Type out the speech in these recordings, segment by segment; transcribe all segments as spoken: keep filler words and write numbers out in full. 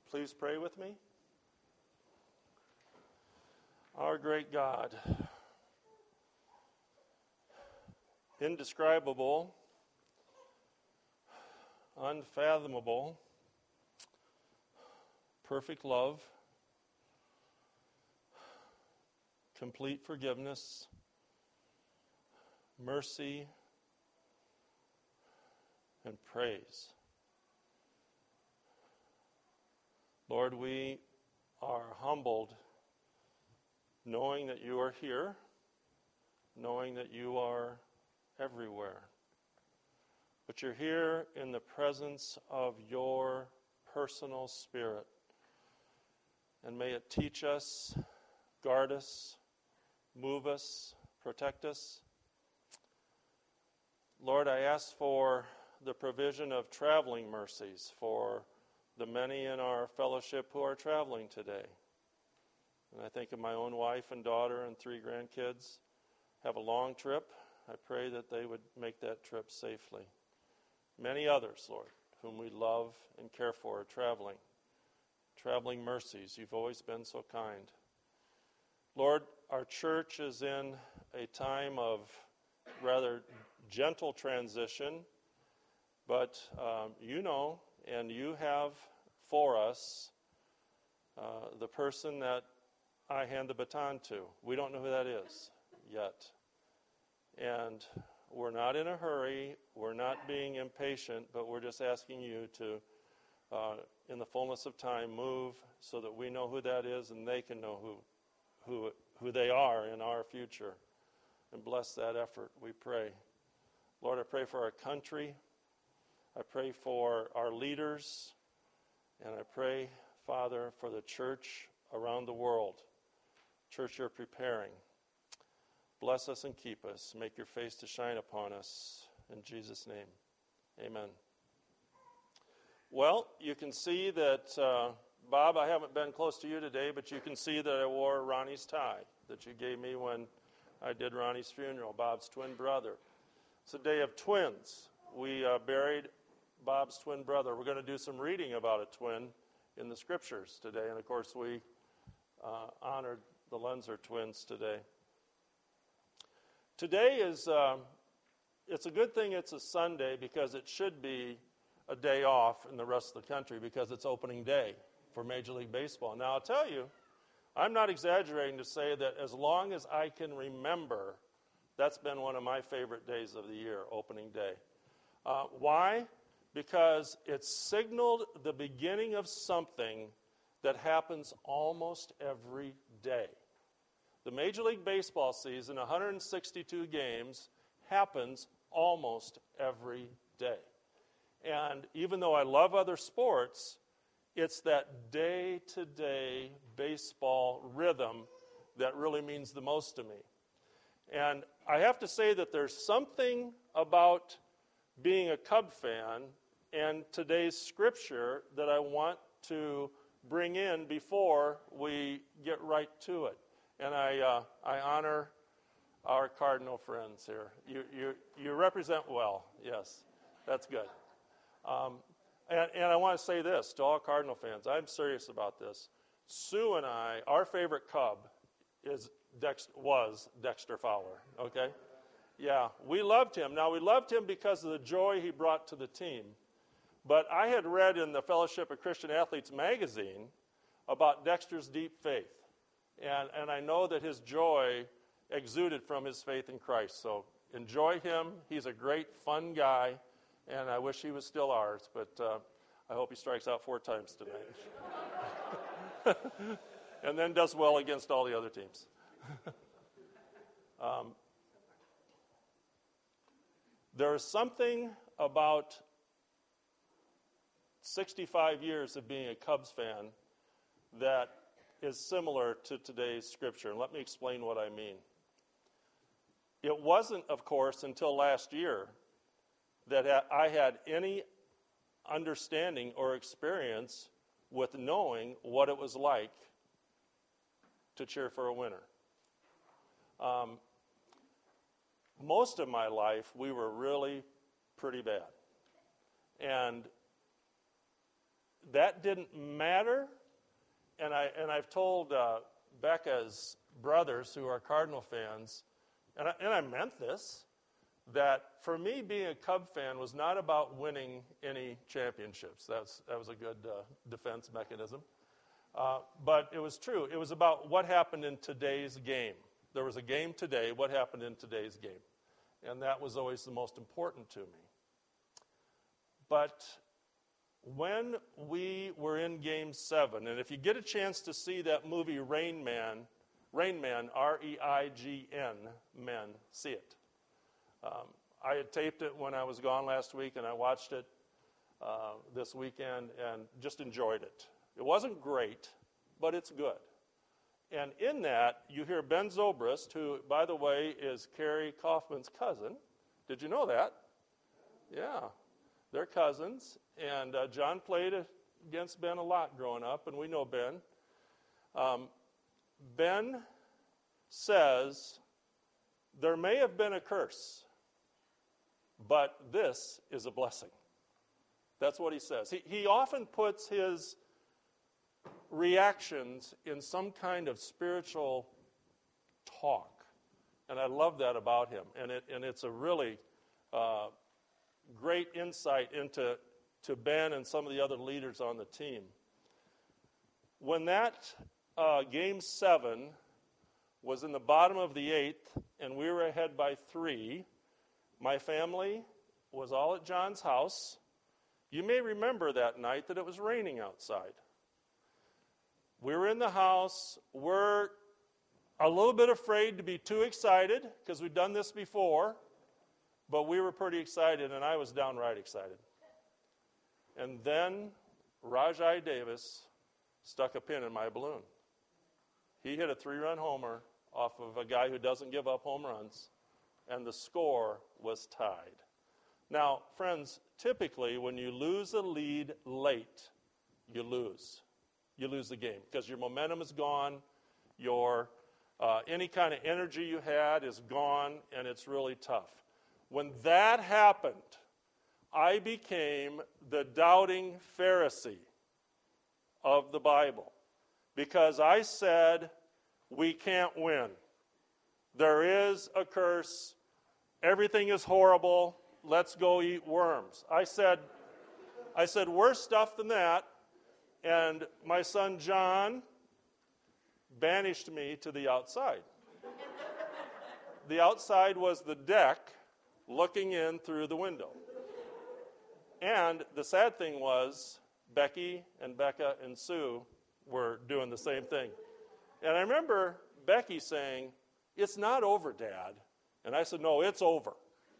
Please pray with me. Our great God, indescribable, unfathomable, perfect love, complete forgiveness, mercy, and praise. Lord, we are humbled knowing that you are here, knowing that you are everywhere. But you're here in the presence of your personal Spirit. And may it teach us, guard us, move us, protect us. Lord, I ask for the provision of traveling mercies for the many in our fellowship who are traveling today. And I think of my own wife and daughter and three grandkids have a long trip. I pray that they would make that trip safely. Many others, Lord, whom we love and care for are traveling. Traveling mercies, you've always been so kind. Lord, our church is in a time of rather gentle transition, but um, you know, and you have for us uh, the person that I hand the baton to. We don't know who that is yet. And we're not in a hurry. We're not being impatient, but we're just asking you to, uh, in the fullness of time, move so that we know who that is and they can know who, who, who they are in our future. And bless that effort, we pray. Lord, I pray for our country. I pray for our leaders. And I pray, Father, for the church around the world. Church you're preparing. Bless us and keep us. Make your face to shine upon us. In Jesus' name, amen. Well, you can see that, uh, Bob, I haven't been close to you today, but you can see that I wore Ronnie's tie that you gave me when I did Ronnie's funeral, Bob's twin brother. It's a day of twins. We uh, buried Bob's twin brother. We're going to do some reading about a twin in the scriptures today. And, of course, we uh, honored the Lenzer twins today. Today is, uh, it's a good thing it's a Sunday because it should be a day off in the rest of the country because it's opening day for Major League Baseball. Now, I'll tell you, I'm not exaggerating to say that as long as I can remember, that's been one of my favorite days of the year, opening day. Uh, why? Because it signaled the beginning of something that happens almost every day. The Major League Baseball season, one hundred sixty-two games, happens almost every day. And even though I love other sports, it's that day-to-day baseball rhythm that really means the most to me. And I have to say that there's something about being a Cub fan and today's scripture that I want to bring in before we get right to it. And I uh, I honor our Cardinal friends here. You you you represent well. Yes, that's good. Um, and, and I want to say this to all Cardinal fans. I'm serious about this. Sue and I, our favorite Cub is Dex, was Dexter Fowler. Okay, yeah, we loved him. Now we loved him because of the joy he brought to the team. But I had read in the Fellowship of Christian Athletes magazine about Dexter's deep faith. And, and I know that his joy exuded from his faith in Christ. So enjoy him. He's a great, fun guy. And I wish he was still ours. But uh, I hope he strikes out four times tonight. And then does well against all the other teams. um, there is something about sixty-five years of being a Cubs fan that is similar to today's scripture. And let me explain what I mean. It wasn't, of course, until last year that I had any understanding or experience with knowing what it was like to cheer for a winner. Um, most of my life, we were really pretty bad. And that didn't matter. And, I, and I've told uh, Becca's brothers who are Cardinal fans, and I, and I meant this, that for me being a Cub fan was not about winning any championships. That's, that was a good uh, defense mechanism. Uh, but it was true. It was about what happened in today's game. There was a game today, what happened in today's game. And that was always the most important to me. But when we were in Game seven, and if you get a chance to see that movie Rain Man, Rain Man, R E I G N, men, see it. Um, I had taped it when I was gone last week, and I watched it uh, this weekend and just enjoyed it. It wasn't great, but it's good. And in that, you hear Ben Zobrist, who, by the way, is Kerry Kaufman's cousin. Did you know that? Yeah, they're cousins. And uh, John played against Ben a lot growing up, and we know Ben. Um, Ben says, there may have been a curse, but this is a blessing. That's what he says. He, he often puts his reactions in some kind of spiritual talk. And I love that about him. And it and it's a really uh, great insight into to Ben and some of the other leaders on the team. When that uh, game seven was in the bottom of the eighth and we were ahead by three, my family was all at John's house. You may remember that night that it was raining outside. We were in the house. We're a little bit afraid to be too excited because we've done this before, but we were pretty excited, and I was downright excited. And then Rajai Davis stuck a pin in my balloon. He hit a three-run homer off of a guy who doesn't give up home runs, and the score was tied. Now, friends, typically when you lose a lead late, you lose. You lose the game because your momentum is gone, your uh, any kind of energy you had is gone, and it's really tough. When that happened, I became the doubting Pharisee of the Bible because I said, we can't win. There is a curse. Everything is horrible. Let's go eat worms. I said, I said, worse stuff than that. And my son John banished me to the outside. The outside was the deck looking in through the window. And the sad thing was, Becky and Becca and Sue were doing the same thing. And I remember Becky saying, it's not over, Dad. And I said, no, it's over.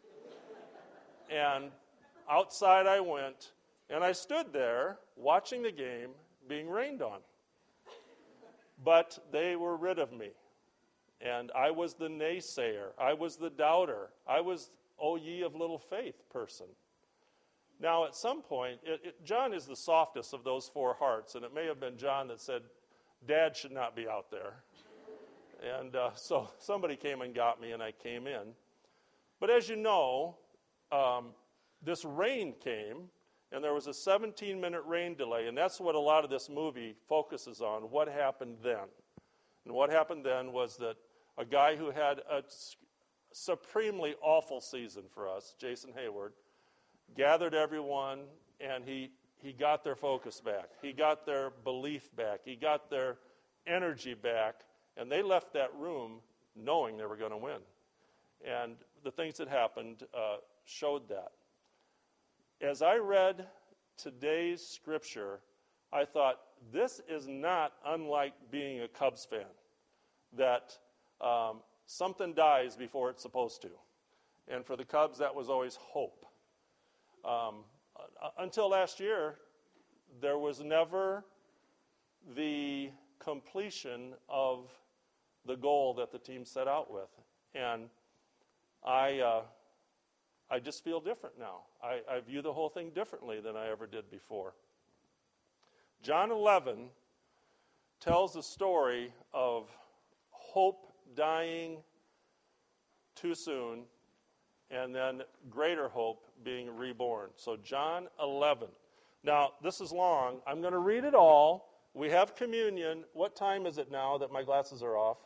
And outside I went, and I stood there watching the game being rained on. But they were rid of me. And I was the naysayer. I was the doubter. I was, oh ye of little faith person. Now, at some point, it, it, John is the softest of those four hearts, and it may have been John that said, Dad should not be out there. And uh, so somebody came and got me, and I came in. But as you know, um, this rain came, and there was a seventeen-minute rain delay, and that's what a lot of this movie focuses on, what happened then. And what happened then was that a guy who had a supremely awful season for us, Jason Hayward, gathered everyone, and he, he got their focus back. He got their belief back. He got their energy back, and they left that room knowing they were going to win. And the things that happened uh, showed that. As I read today's scripture, I thought, this is not unlike being a Cubs fan, that um, something dies before it's supposed to. And for the Cubs, that was always hope. Um, until last year, there was never the completion of the goal that the team set out with. And I uh, I just feel different now. I, I view the whole thing differently than I ever did before. John eleven tells the story of hope dying too soon and then greater hope being reborn. So John eleven. Now, this is long. I'm going to read it all. We have communion. What time is it now that my glasses are off?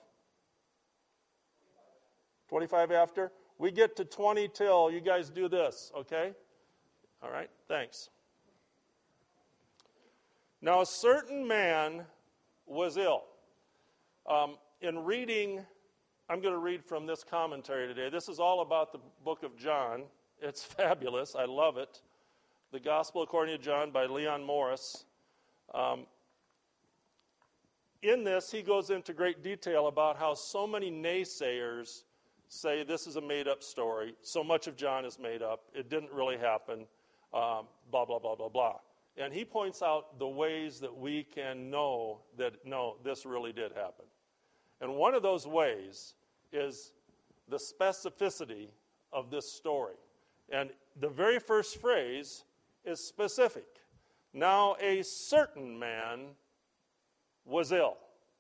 twenty-five after? We get to twenty till. You guys do this, okay? All right, thanks. Now, a certain man was ill. Um, in reading, I'm going to read from this commentary today. This is all about the book of John. It's fabulous. I love it. The Gospel According to John by Leon Morris. Um, in this, he goes into great detail about how so many naysayers say this is a made-up story. So much of John is made up. It didn't really happen. Um, blah, blah, blah, blah, blah. And he points out the ways that we can know that, no, this really did happen. And one of those ways is the specificity of this story. And the very first phrase is specific. Now a certain man was ill.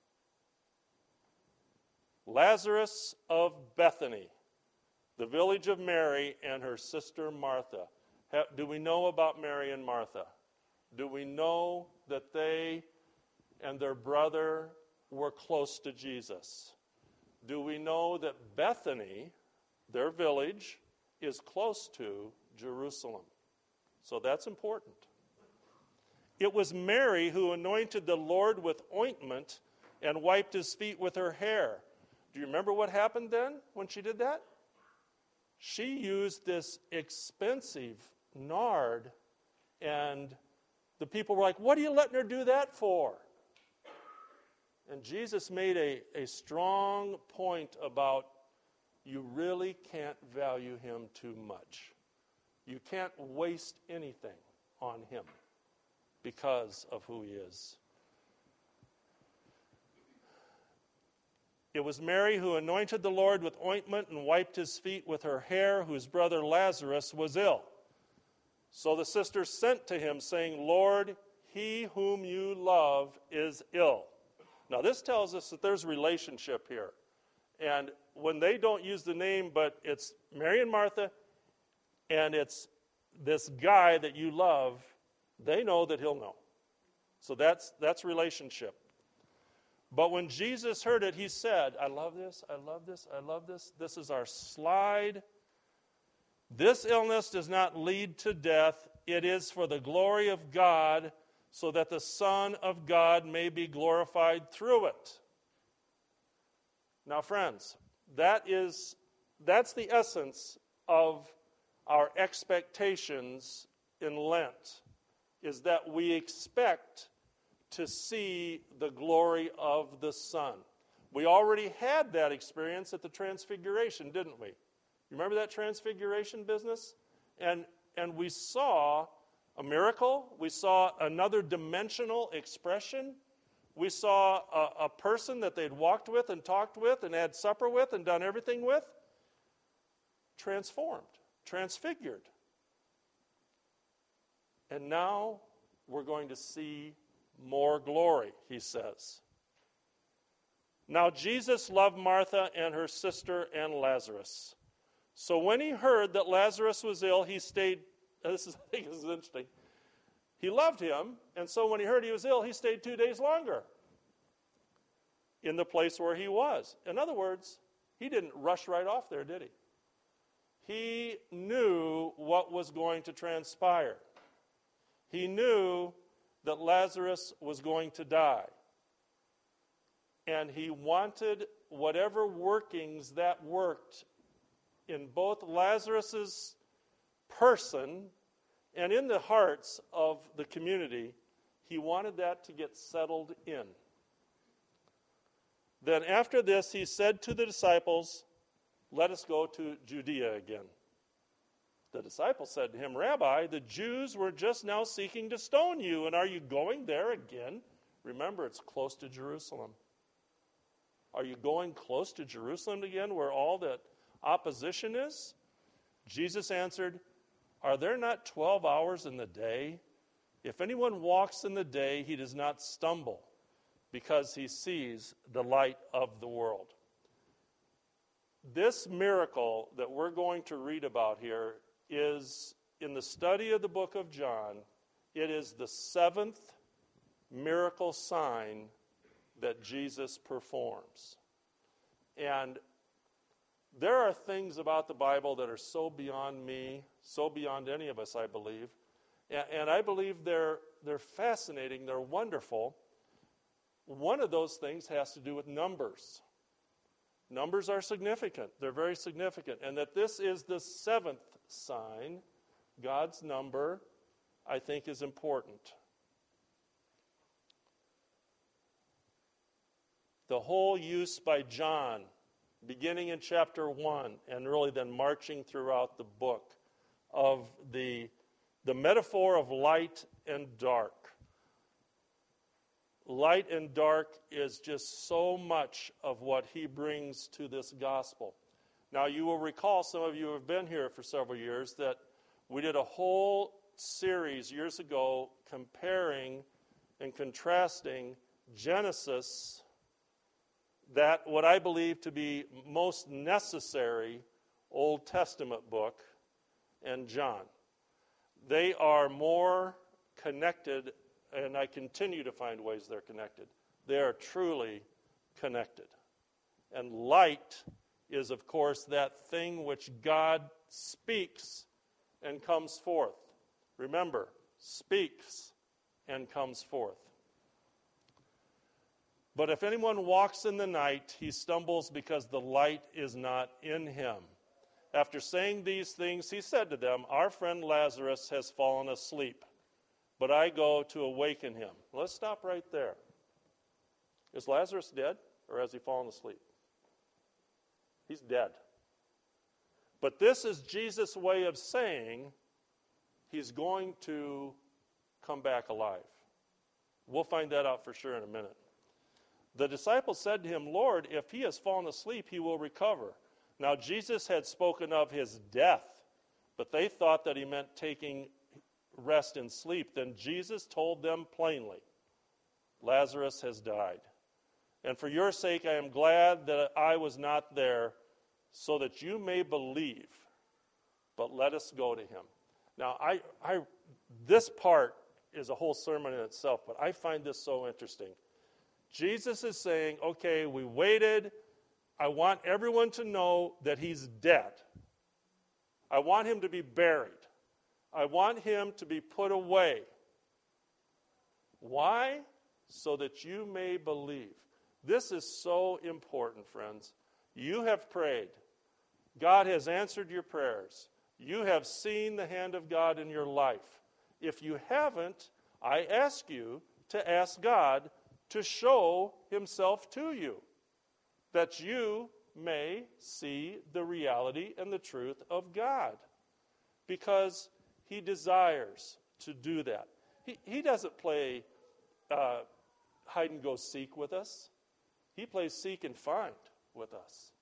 Lazarus of Bethany, the village of Mary and her sister Martha. Do we know about Mary and Martha? Do we know that they and their brother were close to Jesus? Do we know that Bethany, their village, is close to Jerusalem? So that's important. It was Mary who anointed the Lord with ointment and wiped his feet with her hair. Do you remember what happened then when she did that? She used this expensive nard, and the people were like, what are you letting her do that for? And Jesus made a, a strong point about you really can't value him too much. You can't waste anything on him because of who he is. It was Mary who anointed the Lord with ointment and wiped his feet with her hair, whose brother Lazarus was ill. So the sisters sent to him, saying, Lord, he whom you love is ill. Now this tells us that there's a relationship here. And when they don't use the name, but it's Mary and Martha, and it's this guy that you love, they know that he'll know. So that's that's relationship. But when Jesus heard it, he said, I love this, I love this, I love this. This is our slide. This illness does not lead to death. It is for the glory of God, so that the Son of God may be glorified through it. Now, friends, that is that's the essence of our expectations in Lent, is that we expect to see the glory of the Son. We already had that experience at the Transfiguration, didn't we? You remember that Transfiguration business? And and we saw a miracle. We saw another dimensional expression. We saw a, a person that they'd walked with and talked with and had supper with and done everything with, transformed, transfigured. And now we're going to see more glory, he says. Now Jesus loved Martha and her sister and Lazarus. So when he heard that Lazarus was ill, he stayed, this is, I think this is interesting. He loved him, and so when he heard he was ill, he stayed two days longer in the place where he was. In other words, he didn't rush right off there, did he? He knew what was going to transpire. He knew that Lazarus was going to die. And he wanted whatever workings that worked in both Lazarus's person and in the hearts of the community, he wanted that to get settled in. Then after this, he said to the disciples, let us go to Judea again. The disciples said to him, Rabbi, the Jews were just now seeking to stone you, and are you going there again? Remember, it's close to Jerusalem. Are you going close to Jerusalem again, where all that opposition is? Jesus answered, are there not twelve hours in the day? If anyone walks in the day, he does not stumble, because he sees the light of the world. This miracle that we're going to read about here is, in the study of the book of John, It is the seventh miracle sign that Jesus performs. And there are things about the Bible that are so beyond me, so beyond any of us, I believe. And, and I believe they're, they're fascinating, they're wonderful. One of those things has to do with numbers. Numbers are significant. They're very significant. And that this is the seventh sign, God's number, I think is important. The whole use by John, beginning in chapter one, and really then marching throughout the book, of the, the metaphor of light and dark. Light and dark is just so much of what he brings to this gospel. Now, you will recall, some of you have been here for several years, that we did a whole series years ago comparing and contrasting Genesis, that what I believe to be most necessary Old Testament book, and John. They are more connected, and I continue to find ways they're connected. They are truly connected. And light is, of course, that thing which God speaks and comes forth. Remember, speaks and comes forth. But if anyone walks in the night, he stumbles because the light is not in him. After saying these things, he said to them, our friend Lazarus has fallen asleep, but I go to awaken him. Let's stop right there. Is Lazarus dead, or has he fallen asleep? He's dead. But this is Jesus' way of saying he's going to come back alive. We'll find that out for sure in a minute. The disciples said to him, Lord, if he has fallen asleep, he will recover. Now Jesus had spoken of his death, but they thought that he meant taking rest and sleep. Then Jesus told them plainly, Lazarus has died. And for your sake I am glad that I was not there, so that you may believe. But let us go to him. Now, I, I, this part is a whole sermon in itself, but I find this so interesting. Jesus is saying, okay, we waited. I want everyone to know that he's dead. I want him to be buried. I want him to be put away. Why? So that you may believe. This is so important, friends. You have prayed. God has answered your prayers. You have seen the hand of God in your life. If you haven't, I ask you to ask God to show himself to you, that you may see the reality and the truth of God, because he desires to do that. He, he doesn't play uh, hide and go seek with us. He plays seek and find with us.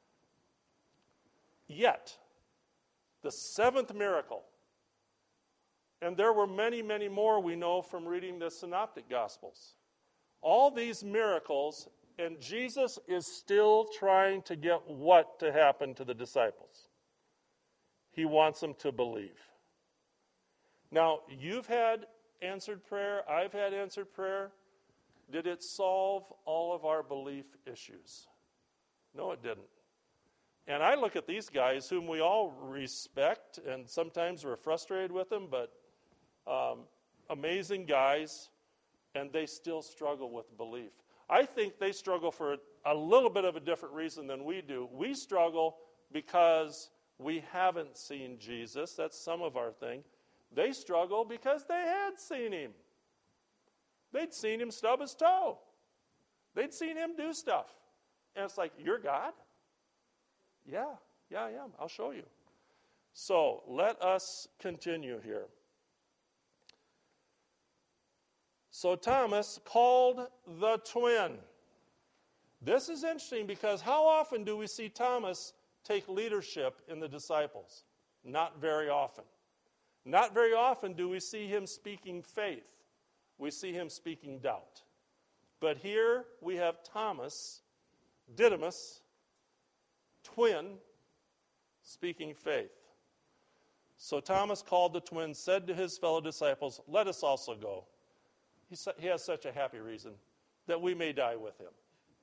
Yet, the seventh miracle, and there were many, many more we know from reading the Synoptic Gospels. All these miracles, and Jesus is still trying to get what to happen to the disciples? He wants them to believe. Now, you've had answered prayer. I've had answered prayer. Did it solve all of our belief issues? No, it didn't. And I look at these guys whom we all respect, and sometimes we're frustrated with them, but um, amazing guys, and they still struggle with belief. I think they struggle for a, a little bit of a different reason than we do. We struggle because we haven't seen Jesus. That's some of our thing. They struggle because they had seen him. They'd seen him stub his toe. They'd seen him do stuff. And it's like, you're God? Yeah, yeah, I am. I'll show you. So let us continue here. So Thomas, called the twin. This is interesting because how often do we see Thomas take leadership in the disciples? Not very often. Not very often do we see him speaking faith. We see him speaking doubt. But here we have Thomas, Didymus, twin, speaking faith. So Thomas called the twins, said to his fellow disciples, let us also go. He, sa- he has such a happy reason, that we may die with him.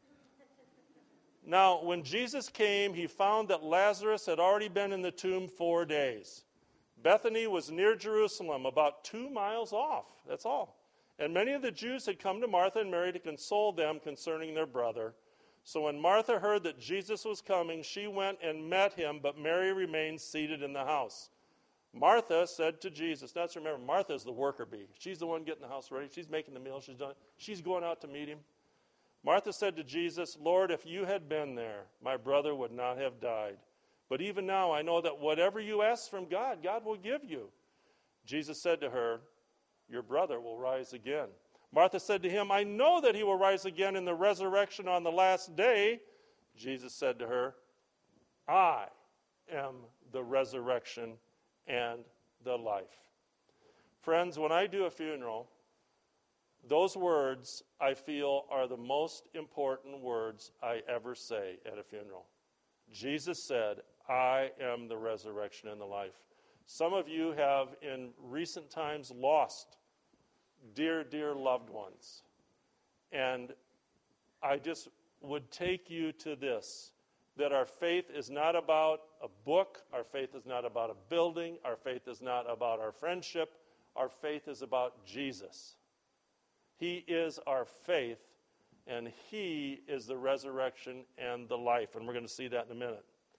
Now, when Jesus came, he found that Lazarus had already been in the tomb four days. Bethany was near Jerusalem, about two miles off. That's all. And many of the Jews had come to Martha and Mary to console them concerning their brother. So when Martha heard that Jesus was coming, she went and met him, but Mary remained seated in the house. Martha said to Jesus, now let's remember, Martha is the worker bee. She's the one getting the house ready. She's making the meal. She's done. She's going out to meet him. Martha said to Jesus, Lord, if you had been there, my brother would not have died. But even now I know that whatever you ask from God, God will give you. Jesus said to her, your brother will rise again. Martha said to him, I know that he will rise again in the resurrection on the last day. Jesus said to her, I am the resurrection and the life. Friends, when I do a funeral, those words I feel are the most important words I ever say at a funeral. Jesus said, I am the resurrection and the life. Some of you have in recent times lost dear, dear loved ones. And I just would take you to this, that our faith is not about a book, our faith is not about a building, our faith is not about our friendship, our faith is about Jesus. He is our faith, and he is the resurrection and the life. And we're going to see that in a minute.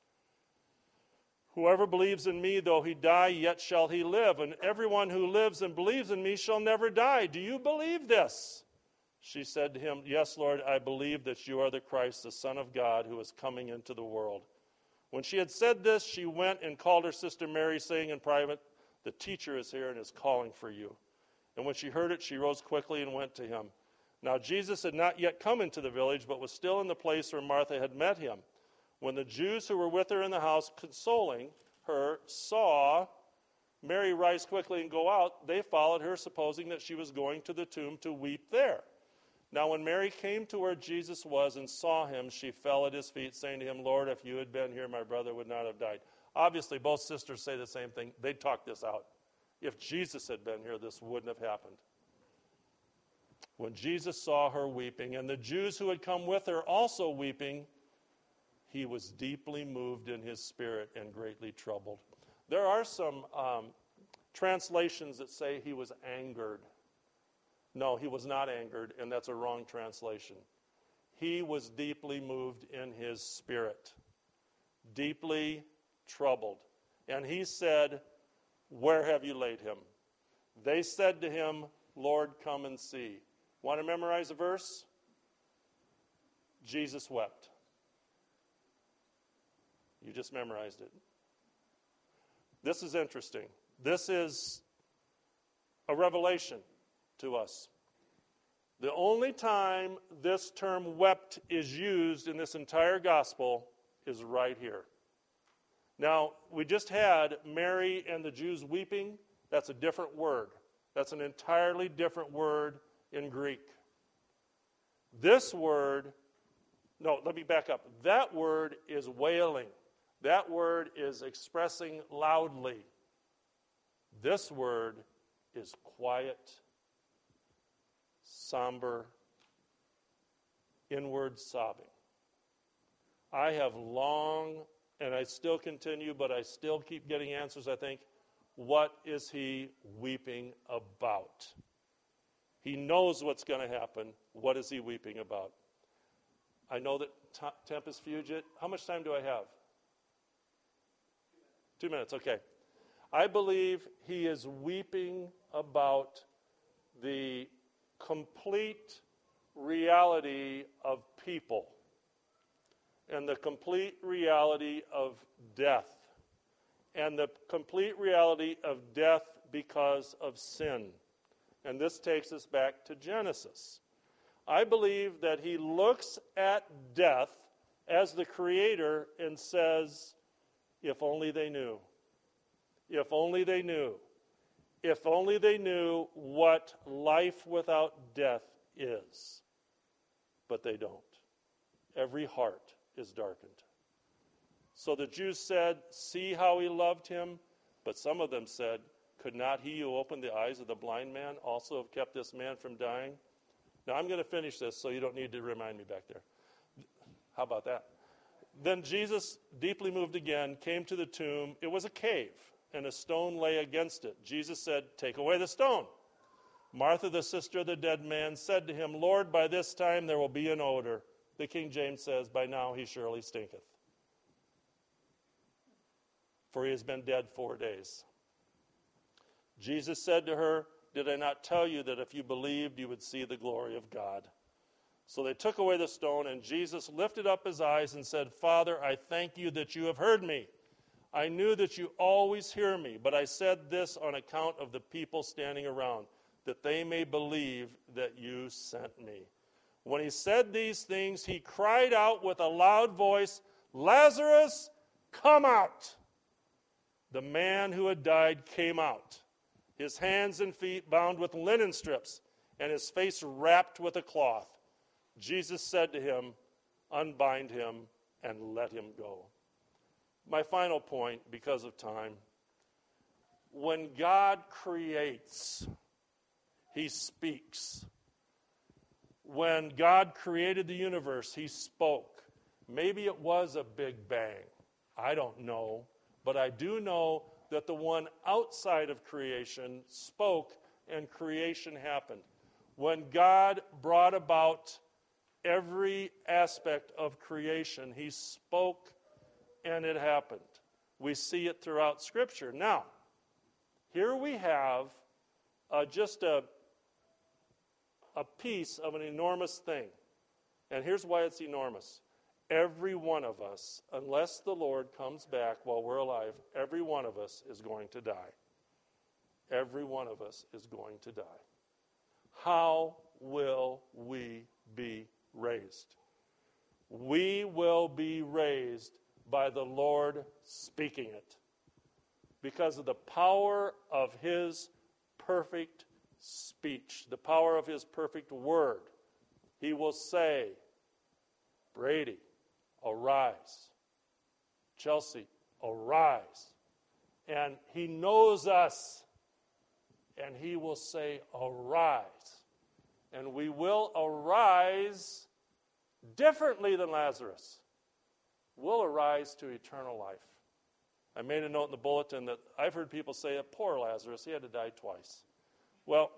Whoever believes in me, though he die, yet shall he live. And everyone who lives and believes in me shall never die. Do you believe this? She said to him, yes, Lord, I believe that you are the Christ, the Son of God, who is coming into the world. When she had said this, she went and called her sister Mary, saying in private, the teacher is here and is calling for you. And when she heard it, she rose quickly and went to him. Now Jesus had not yet come into the village, but was still in the place where Martha had met him. When the Jews who were with her in the house, consoling her, saw Mary rise quickly and go out, they followed her, supposing that she was going to the tomb to weep there. Now when Mary came to where Jesus was and saw him, she fell at his feet, saying to him, Lord, if you had been here, my brother would not have died. Obviously, both sisters say the same thing. They talk this out. If Jesus had been here, this wouldn't have happened. When Jesus saw her weeping, and the Jews who had come with her also weeping, he was deeply moved in his spirit and greatly troubled. There are some um, translations that say he was angered. No, he was not angered, and that's a wrong translation. He was deeply moved in his spirit, deeply troubled. And he said, where have you laid him? They said to him, Lord, come and see. Want to memorize a verse? Jesus wept. You just memorized it. This is interesting. This is a revelation to us. The only time this term wept is used in this entire gospel is right here. Now, we just had Mary and the Jews weeping. That's a different word. That's an entirely different word in Greek. This word, no, let me back up. That word is wailing. That word is expressing loudly. This word is quiet, somber, inward sobbing. I have long, and I still continue, but I still keep getting answers, I think. What is he weeping about? He knows what's going to happen. What is he weeping about? I know that t- Tempest Fugit. How much time do I have? Two minutes, okay. I believe he is weeping about the complete reality of people and the complete reality of death and the complete reality of death because of sin. And this takes us back to Genesis. I believe that he looks at death as the creator and says, if only they knew. If only they knew. If only they knew what life without death is. But they don't. Every heart is darkened. So the Jews said, see how he loved him. But some of them said, could not he who opened the eyes of the blind man also have kept this man from dying? Now I'm going to finish this so you don't need to remind me back there. How about that? Then Jesus, deeply moved again, came to the tomb. It was a cave, and a stone lay against it. Jesus said, take away the stone. Martha, the sister of the dead man, said to him, Lord, by this time there will be an odor. The King James says, by now he surely stinketh, for he has been dead four days. Jesus said to her, did I not tell you that if you believed, you would see the glory of God? So they took away the stone, and Jesus lifted up his eyes and said, Father, I thank you that you have heard me. I knew that you always hear me, but I said this on account of the people standing around, that they may believe that you sent me. When he said these things, he cried out with a loud voice, Lazarus, come out! The man who had died came out, his hands and feet bound with linen strips, and his face wrapped with a cloth. Jesus said to him, unbind him and let him go. My final point, because of time, when God creates, he speaks. When God created the universe, he spoke. Maybe it was a big bang. I don't know. But I do know that the one outside of creation spoke and creation happened. When God brought about every aspect of creation, he spoke and it happened. We see it throughout Scripture. Now, here we have uh, just a, a piece of an enormous thing. And here's why it's enormous. Every one of us, unless the Lord comes back while we're alive, every one of us is going to die. Every one of us is going to die. How will we be raised? We will be raised by the Lord speaking it, because of the power of his perfect speech, the power of his perfect word. He will say, Brady, arise. Chelsea, arise. And he knows us, and he will say, arise. And we will arise differently than Lazarus. We'll arise to eternal life. I made a note in the bulletin that I've heard people say, poor Lazarus, he had to die twice. Well,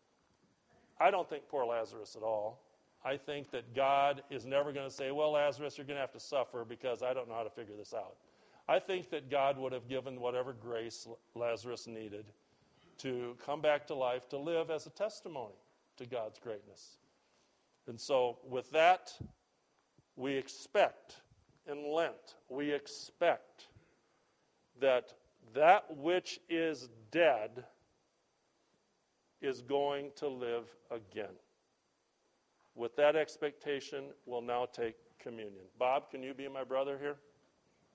I don't think poor Lazarus at all. I think that God is never going to say, well, Lazarus, you're going to have to suffer because I don't know how to figure this out. I think that God would have given whatever grace Lazarus needed to come back to life, to live as a testimony to God's greatness. And so with that, we expect, in Lent, we expect that that which is dead is going to live again. With that expectation, we'll now take communion. Bob, can you be my brother here?